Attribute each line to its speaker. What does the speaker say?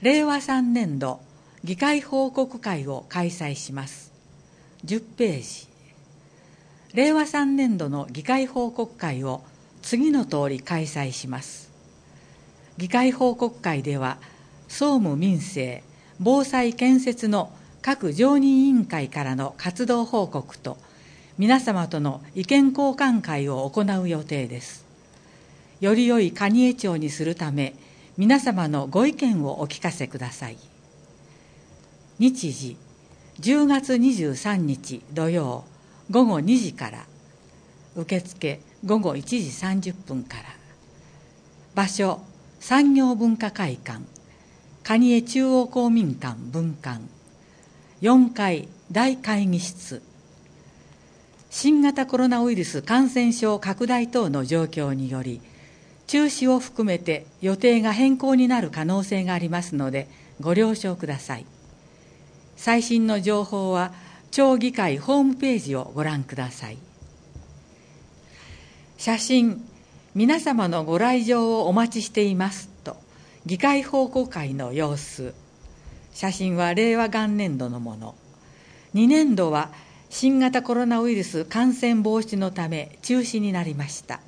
Speaker 1: 令和3年度議会報告会を開催します。10ページ。令和3年度の議会報告会を次の通り開催します。議会報告会では、総務民政、防災建設の各常任委員会からの活動報告と、皆様との意見交換会を行う予定です。より良い蟹江町にするため、皆様のご意見をお聞かせください。日時、10月23日土曜午後2時から、受付午後1時30分から。場所、産業文化会館、蟹江中央公民館分館、4階大会議室。新型コロナウイルス感染症拡大等の状況により、中止を含めて予定が変更になる可能性がありますので、ご了承ください。最新の情報は町議会ホームページをご覧ください。写真、皆様のご来場をお待ちしていますと、議会報告会の様子。写真は令和元年度のもの。2年度は新型コロナウイルス感染防止のため中止になりました。